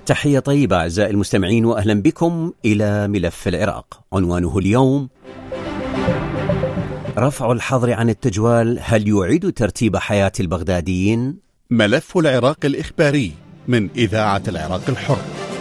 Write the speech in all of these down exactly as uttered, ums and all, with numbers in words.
تحية طيبة أعزائي المستمعين، وأهلا بكم إلى ملف العراق. عنوانه اليوم: رفع الحظر عن التجوال هل يعيد ترتيب حياة البغداديين؟ ملف العراق الإخباري من إذاعة العراق الحر.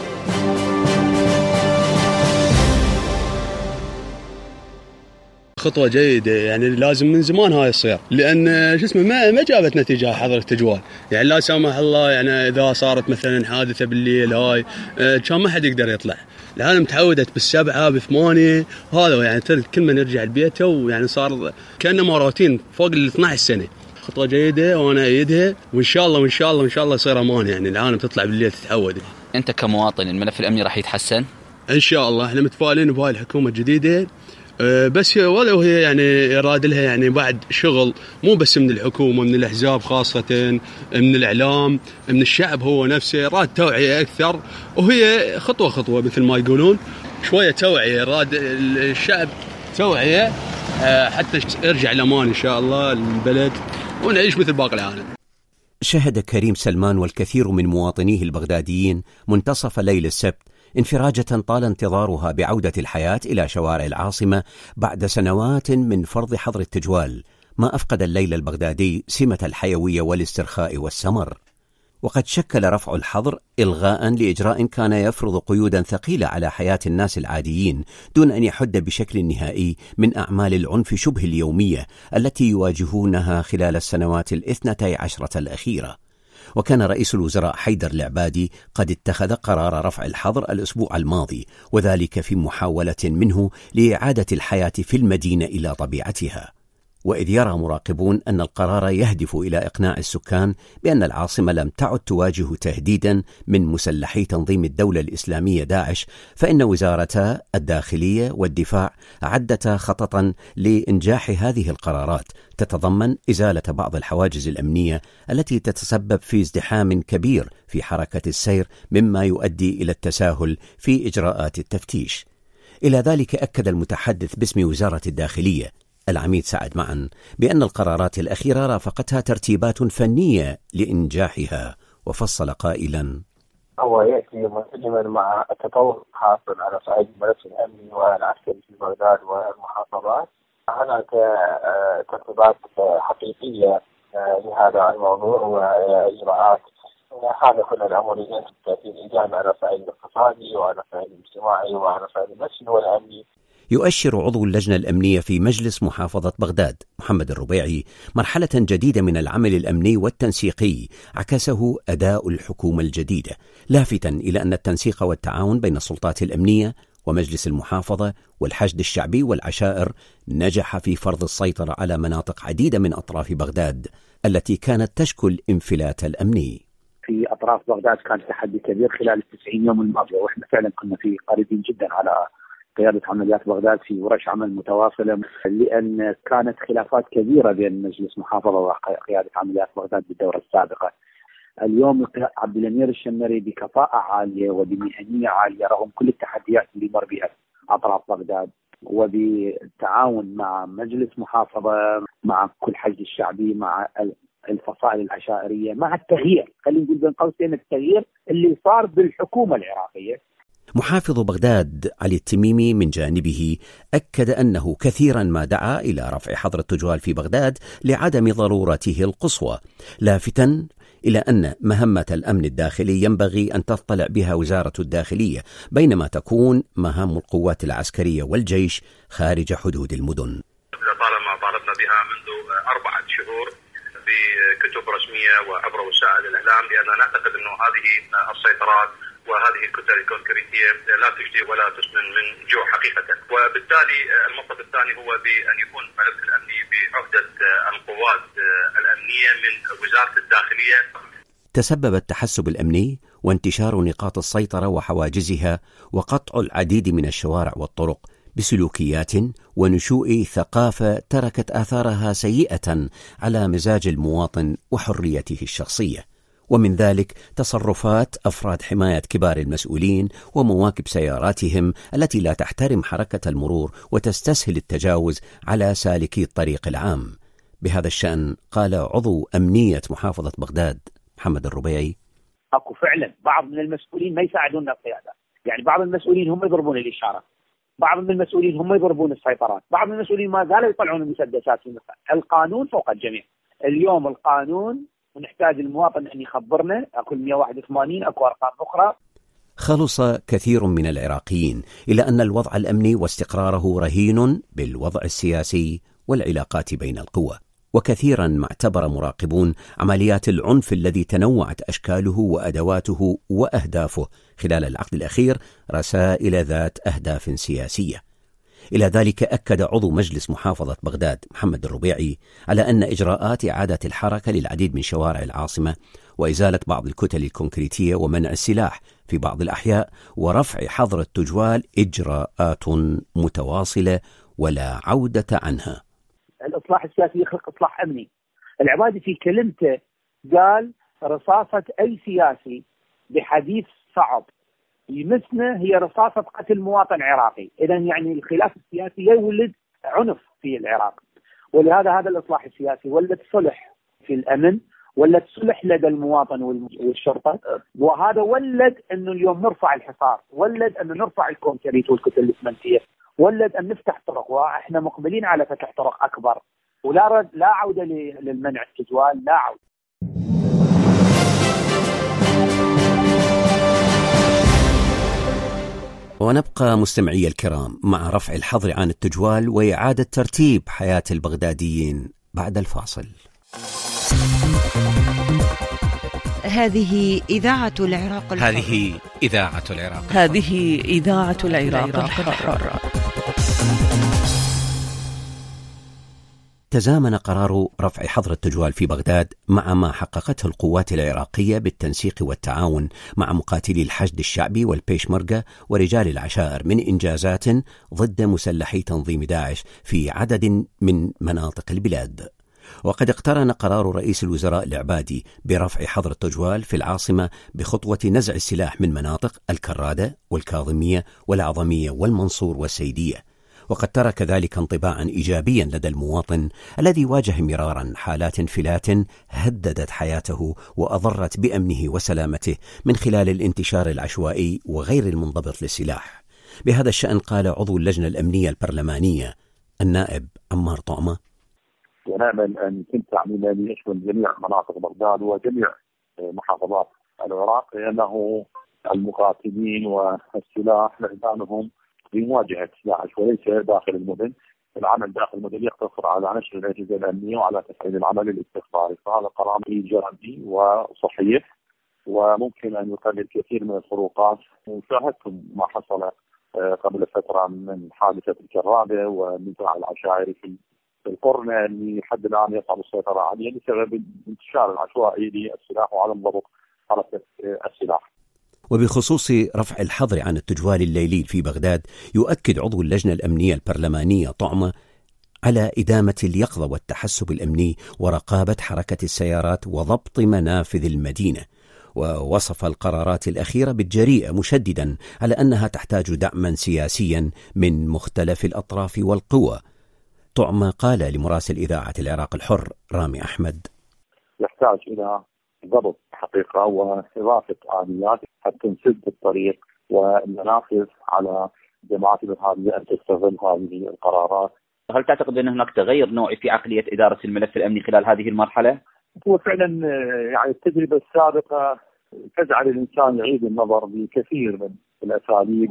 خطوة جيدة، يعني لازم من زمان هاي تصير، لأن شو اسمه ما ما جابت نتيجة حظر التجوال. يعني لا سامح الله، يعني إذا صارت مثلا حادثة بالليل هاي كان ما حد يقدر يطلع. العالم تعودت بالسبعة بثمانية، هذا يعني كل من يرجع لبيته، ويعني صار كأنه مراتين فوق ال اثنتي عشرة سنة. خطوة جيدة وأنا أيدها، وإن شاء الله وإن شاء الله وإن شاء الله يصير أمان. يعني العالم تطلع بالليل تتعود. أنت كمواطن الملف الأمني راح يتحسن؟ إن شاء الله إحنا متفائلين بهاي الحكومة الجديدة، بس ولو هي يعني يراد لها يعني بعد شغل، مو بس من الحكومة، من الأحزاب خاصة، من الإعلام، من الشعب هو نفسه، يراد توعية أكثر. وهي خطوة خطوة مثل ما يقولون، شوية توعية، يراد الشعب توعية حتى يرجع الأمان إن شاء الله البلد ونعيش مثل باقي العالم. شهد كريم سلمان والكثير من مواطنيه البغداديين منتصف ليل السبت انفراجة طال انتظارها بعودة الحياة إلى شوارع العاصمة بعد سنوات من فرض حظر التجوال، ما أفقد الليل البغدادي سمة الحيوية والاسترخاء والسمر. وقد شكل رفع الحظر إلغاء لإجراء كان يفرض قيودا ثقيلة على حياة الناس العاديين، دون أن يحد بشكل نهائي من أعمال العنف شبه اليومية التي يواجهونها خلال السنوات الاثنتي عشرة الأخيرة. وكان رئيس الوزراء حيدر العبادي قد اتخذ قرار رفع الحظر الأسبوع الماضي، وذلك في محاولة منه لإعادة الحياة في المدينة إلى طبيعتها. وإذ يرى مراقبون أن القرار يهدف إلى إقناع السكان بأن العاصمة لم تعد تواجه تهديدا من مسلحي تنظيم الدولة الإسلامية داعش، فإن وزارتا الداخلية والدفاع عدتا خططا لإنجاح هذه القرارات، تتضمن إزالة بعض الحواجز الأمنية التي تتسبب في ازدحام كبير في حركة السير، مما يؤدي إلى التساهل في إجراءات التفتيش. إلى ذلك أكد المتحدث باسم وزارة الداخلية العميد سعد معن بأن القرارات الأخيرة رافقتها ترتيبات فنية لإنجاحها، وفصل قائلا: هو يأتي منسجما مع التطور الحاصل على صعيد الملف الأمني والعسكري في بغداد والمحافظات. هناك ترتيبات حقيقية لهذا الموضوع وإجراءات. هذا كل الأمر يأتي إيجابا على صعيد الاقتصادي وعلى صعيد الاجتماعي وعلى صعيد النفسي والأمني. يؤشر عضو اللجنة الأمنية في مجلس محافظة بغداد محمد الربيعي مرحلة جديدة من العمل الأمني والتنسيقي عكسه أداء الحكومة الجديدة، لافتاً إلى أن التنسيق والتعاون بين السلطات الأمنية ومجلس المحافظة والحشد الشعبي والعشائر نجح في فرض السيطرة على مناطق عديدة من أطراف بغداد التي كانت تشكل انفلات الأمني. في أطراف بغداد كان تحدي كبير خلال التسعين يوم الماضية، وإحنا فعلا كنا في قريبين جدا على قيادة عمليات بغداد في ورش عمل متواصلة، لأن كانت خلافات كبيرة بين مجلس محافظة وقيادة عمليات بغداد بالدورة السابقة. اليوم عبد الأمير الشمري بكفاءة عالية وبمهنية عالية رغم كل التحديات اللي مر بها أطراف بغداد، وبالتعاون مع مجلس محافظة، مع كل حشد الشعبي، مع الفصائل العشائرية، مع التغيير، خلينا نقول بين قوسين التغيير اللي صار بالحكومة العراقية. محافظ بغداد علي التميمي من جانبه أكد أنه كثيرا ما دعا إلى رفع حظر التجوال في بغداد لعدم ضرورته القصوى، لافتاً إلى أن مهمة الأمن الداخلي ينبغي أن تطلع بها وزارة الداخلية، بينما تكون مهام القوات العسكرية والجيش خارج حدود المدن. طالما طالبنا بها منذ أربعة شهور بكتب رسمية وعبر وسائل الإعلام، لأننا نعتقد أنه هذه السيطرات وهذه الكتل الكونكريتية لا تجدي ولا تسمن من جوع حقيقة. وبالتالي المطلب الثاني هو بأن يكون الملف الأمني بعهدة القوات الأمنية من وزارة الداخلية. تسبب التحسب الأمني وانتشار نقاط السيطرة وحواجزها وقطع العديد من الشوارع والطرق بسلوكيات ونشوء ثقافة تركت آثارها سيئة على مزاج المواطن وحريته الشخصية، ومن ذلك تصرفات أفراد حماية كبار المسؤولين ومواكب سياراتهم التي لا تحترم حركة المرور وتستسهل التجاوز على سالكي الطريق العام. بهذا الشأن قال عضو أمنية محافظة بغداد محمد الربيعي: اكو فعلا بعض من المسؤولين ما يساعدون القياده، يعني بعض المسؤولين هم يضربون الاشاره، بعض من المسؤولين هم يضربون السيطرات، بعض من المسؤولين ما زالوا يطلعون المسدسات في المكان. القانون فوق الجميع. اليوم القانون ونحتاج المواطن ان يخبرنا، اكو مئة وواحد وثمانين، اكو ارقام اخرى. خلص كثير من العراقيين إلى أن الوضع الأمني واستقراره رهين بالوضع السياسي والعلاقات بين القوى، وكثيرا ما اعتبر مراقبون عمليات العنف الذي تنوعت أشكاله وأدواته وأهدافه خلال العقد الأخير رسائل ذات أهداف سياسية. إلى ذلك أكد عضو مجلس محافظة بغداد محمد الربيعي على أن إجراءات إعادة الحركة للعديد من شوارع العاصمة وإزالة بعض الكتل الكونكريتية ومنع السلاح في بعض الأحياء ورفع حظر التجوال إجراءات متواصلة ولا عودة عنها. الإصلاح السياسي يخلق إصلاح أمني. العبادي في كلمته قال رصاصة أي سياسي بحديث صعب يمسنا هي رصاصة قتل مواطن عراقي. إذن يعني الخلاف السياسي يولد عنف في العراق، ولهذا هذا الإصلاح السياسي ولد صلح في الأمن، ولد صلح لدى المواطن والشرطة، وهذا ولد أنه اليوم نرفع الحصار، ولد أنه نرفع الكونكريت والكتل الإسمنتية، ولد أن نفتح طرق، وإحنا مقبلين على فتح طرق أكبر، ولا رد لا عودة للمنع التجوال، لا عودة. ونبقى مستمعي الكرام مع رفع الحظر عن التجوال وإعادة ترتيب حياة البغداديين بعد الفاصل. هذه إذاعة العراق الحر. هذه إذاعة العراق الحر. هذه إذاعة العراق الحر. تزامن قرار رفع حظر التجوال في بغداد مع ما حققته القوات العراقية بالتنسيق والتعاون مع مقاتلي الحشد الشعبي والبيشمركة ورجال العشائر من إنجازات ضد مسلحي تنظيم داعش في عدد من مناطق البلاد. وقد اقترن قرار رئيس الوزراء العبادي برفع حظر التجوال في العاصمة بخطوة نزع السلاح من مناطق الكرادة والكاظمية والعظمية والمنصور والسيدية، وقد ترك ذلك انطباعا إيجابيا لدى المواطن الذي واجه مرارا حالات انفلات هددت حياته وأضرت بأمنه وسلامته من خلال الانتشار العشوائي وغير المنضبط للسلاح. بهذا الشأن قال عضو اللجنة الأمنية البرلمانية النائب عمار طعمة: ونأمل أن يتم تعميمه ليشمل جميع مناطق بغداد وجميع محافظات العراق، لأنه المقاتلين والسلاح لإعلانهم بمواجهة داعش وليس داخل المدن. العمل داخل المدن يقتصر على نشر الأجهزة الأمنية وعلى تفعيل العمل الاستخباري، فهذا قرار إيجابي وصحيح وممكن أن يقلل كثير من الخروقات. وشاهدتم ما حصل قبل فترة من حادثة الكرادة ونزاع العشائري في القرن اللي حد الآن يصعب السيطرة عليه بسبب انتشار العشوائي للسلاح وعدم ضبط حركة السلاح. وبخصوص رفع الحظر عن التجوال الليلي في بغداد، يؤكد عضو اللجنة الأمنية البرلمانية طعمة على إدامة اليقظة والتحسب الأمني ورقابة حركة السيارات وضبط منافذ المدينة، ووصف القرارات الأخيرة بالجريئة مشددا على أنها تحتاج دعما سياسيا من مختلف الأطراف والقوى. طعمة قال لمراسل إذاعة العراق الحر رامي أحمد: يحتاج إلى ضبط حقيقة وإضافة آليات حتى نسد الطريق والمنافذ على جماعات الإرهابية أن تستغل هذه القرارات. هل تعتقد أن هناك تغير نوعي في عقلية إدارة الملف الأمني خلال هذه المرحلة؟ هو فعلا يعني التجربة السابقة تجعل الإنسان يعيد النظر بكثير من الأساليب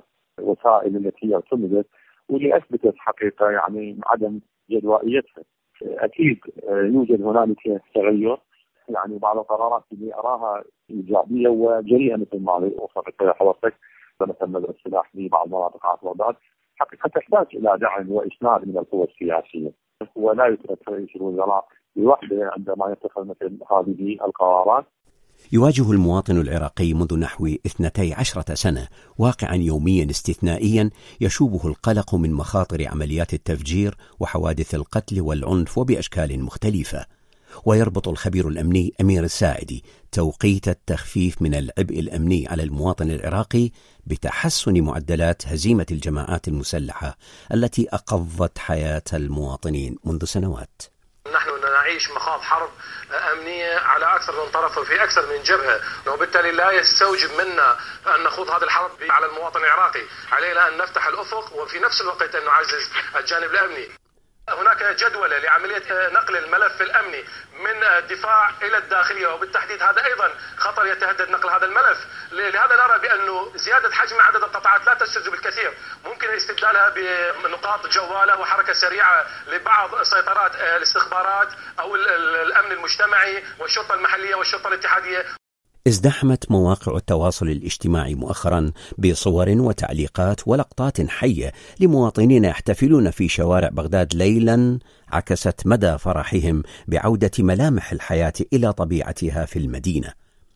ووسائل التي اعتمدت، واللي أثبتت حقيقة يعني عدم جدوائيتها. أكيد يوجد هنالك تغير، يعني بعض القرارات اللي أراها إيجابية وجريئة مثل ما وصفت حضرتك، مثلا نزع السلاح في بعض مناطق عاصمة بغداد، حقيقة تحتاج إلى دعم وإسناد من القوى السياسية، ولا يترك رئيس الوزراء لوحده عندما يتخذ مثل هذه القرارات. يواجه المواطن العراقي منذ نحو اثنتي عشرة سنة واقعا يوميا استثنائيا يشوبه القلق من مخاطر عمليات التفجير وحوادث القتل والعنف وبأشكال مختلفة. ويربط الخبير الأمني أمير الساعدي توقيت التخفيف من العبء الأمني على المواطن العراقي بتحسن معدلات هزيمة الجماعات المسلحة التي أقضت حياة المواطنين منذ سنوات. نحن نعيش مخاض حرب أمنية على أكثر من طرف وفي أكثر من جبهة، وبالتالي لا يستوجب منا أن نخوض هذه الحرب على المواطن العراقي. علينا أن نفتح الأفق وفي نفس الوقت أن نعزز الجانب الأمني. هناك جدولة لعملية نقل الملف الأمني من الدفاع إلى الداخلية، وبالتحديد هذا أيضا خطر يتهدد نقل هذا الملف. لهذا نرى بأنه زيادة حجم عدد القطاعات لا تستلزم الكثير، ممكن استبدالها بنقاط جوالة وحركة سريعة لبعض سيطرات الاستخبارات أو الأمن المجتمعي والشرطة المحلية والشرطة الاتحادية. ازدحمت مواقع التواصل الاجتماعي مؤخرا بصور وتعليقات ولقطات حية لمواطنين يحتفلون في شوارع بغداد ليلا، عكست مدى فرحهم بعودة ملامح الحياة إلى طبيعتها في المدينة.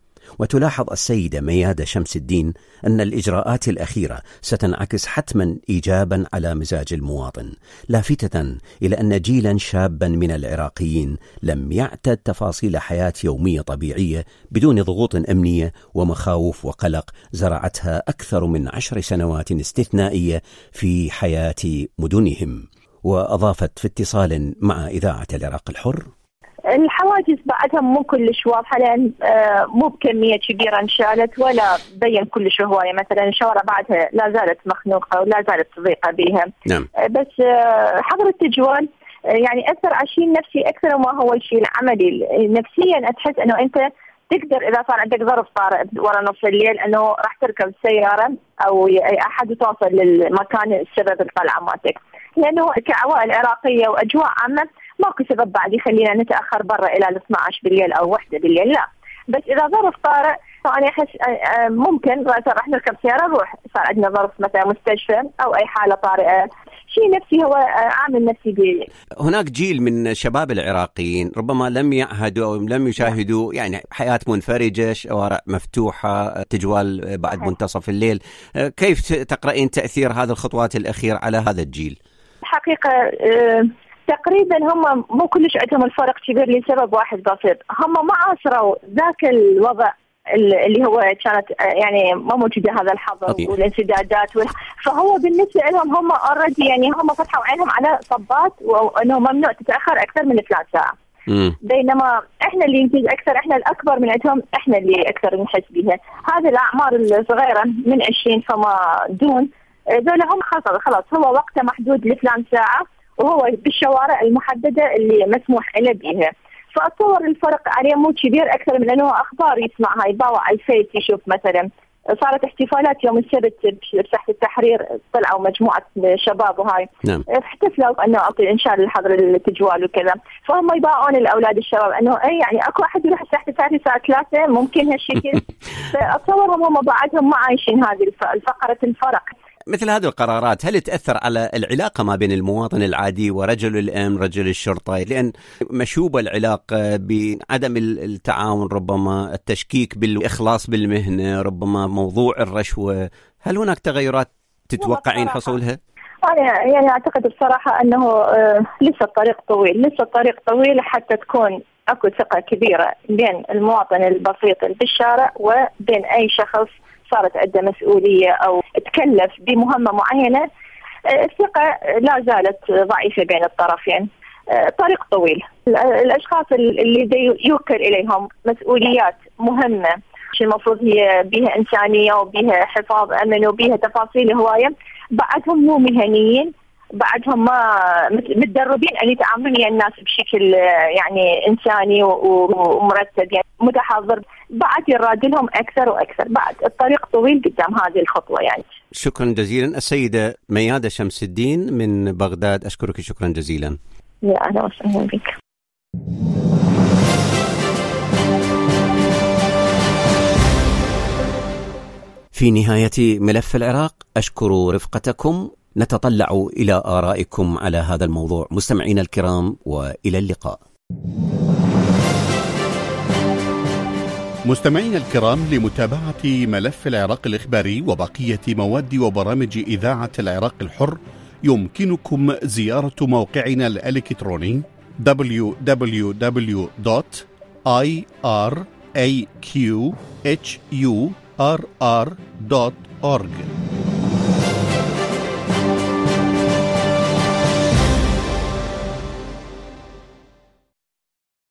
وتلاحظ السيدة ميادة شمس الدين أن الإجراءات الأخيرة ستنعكس حتما إيجابا على مزاج المواطن، لافتة إلى أن جيلا شابا من العراقيين لم يعتد تفاصيل حياة يومية طبيعية بدون ضغوط أمنية ومخاوف وقلق زرعتها أكثر من عشر سنوات استثنائية في حياة مدنهم. وأضافت في اتصال مع إذاعة العراق الحر: الحواجز بعدها مو كلش واضحة، لأن مو بكمية كبيرة انشالت ولا بين كلش هواية. مثلا الشوارع بعدها لا زالت مخنوقة ولا زالت ضيقة بها. نعم. بس حظر التجوال يعني أثر على الشيء النفسي أكثر ما هو الشيء العملي. نفسيا أتحس أنه أنت تقدر إذا صار عندك ظرف طارئ ورا نص الليل أنه راح تركب السيارة أو أي أحد توصل للمكان السبب الطلعة مالتك، لأنه كعوائل عراقية وأجواء عامة ماكو سبب بعد يخلينا نتأخر برا إلى الاثنى عشر بالليل أو واحدة بالليل، لا. بس إذا ظرف طارئ فأنا أحس ممكن راح نركب سيارة نروح، صار عندنا ظرف مثلا مستشفى أو أي حالة طارئة. شيء نفسي هو عامل نفسي بي. هناك جيل من شباب العراقيين ربما لم يعهدوا أو لم يشاهدوا يعني حياة منفرجة، شوارع مفتوحة، تجوال بعد منتصف الليل. كيف تقرأين تأثير هذه الخطوات الأخيرة على هذا الجيل؟ حقيقة أه تقريبا هم مو كلش عندهم الفرق كبير لسبب واحد بسيط، هم ما عاصروا ذاك الوضع اللي هو كانت يعني ما موجودة هذا الحظر والانسدادات وال... فهو بالنسبة لهم هم اوريدي يعني هم فتحوا عينهم على صبات وانه ممنوع تتأخر اكثر من ثلاث ساعات. مم. بينما احنا اللي ينتج اكثر، احنا الاكبر من عندهم، احنا اللي اكثر نحس بها. هذه الاعمار الصغيرة من عشرين فما دون ذول هم خلاص خلاص هو وقته محدود لثلاث ساعة وهو بالشوارع المحددة اللي مسموح له بها. فأتصور الفرق عليه مو كبير أكثر من أنه أخبار يسمعها، يباوع على الفيس يشوف مثلا صارت احتفالات يوم السبت بساحة التحرير، طلعوا مجموعة شباب وهاي نعم. احتفلوا أنه إنشاء الحظر التجوال وكذا، فهم يباعون الأولاد الشباب أنه أي يعني أكو أحد يروح ساحة التحرير الساعة ثلاثة ممكن هالشكل. فأتصور هم بعدهم ما عايشين هذه الفقرة الفرق. مثل هذه القرارات هل تأثر على العلاقة ما بين المواطن العادي ورجل الأمن رجل الشرطة؟ لأن مشوبة العلاقة بعدم التعاون، ربما التشكيك بالإخلاص بالمهنة، ربما موضوع الرشوة. هل هناك تغيرات تتوقعين حصولها؟ أنا يعني أعتقد بصراحة أنه آه لسه الطريق طويل، لسه الطريق طويل حتى تكون أكو ثقة كبيرة بين المواطن البسيط بالشارع وبين أي شخص صارت عنده مسؤولية أو تكلف بمهمة معينة. الثقة لا زالت ضعيفة بين الطرفين. طريق طويل. الأشخاص اللي يوكل إليهم مسؤوليات مهمة المفروض هي بها إنسانية وبها حفاظ أمن وبها تفاصيل هواية، بعدهم مو مهنيين، بعدهم ما متدربين أن يتعاملون ويا الناس بشكل يعني إنساني ومرتب يعني متحضر، بعد يراد لهم أكثر وأكثر. بعد الطريق طويل قدام هذه الخطوة يعني. شكرا جزيلا السيدة ميادة شمس الدين من بغداد، أشكرك شكرا جزيلا. يا أهلا وسهلا بك. في نهاية ملف العراق أشكر رفقتكم، نتطلع إلى آرائكم على هذا الموضوع مستمعين الكرام، وإلى اللقاء. مستمعين الكرام، لمتابعة ملف العراق الإخباري وبقية مواد وبرامج إذاعة العراق الحر يمكنكم زيارة موقعنا الإلكتروني دبليو دبليو دبليو دوت آي آر إيه كيو إتش يو آر آر دوت أورج.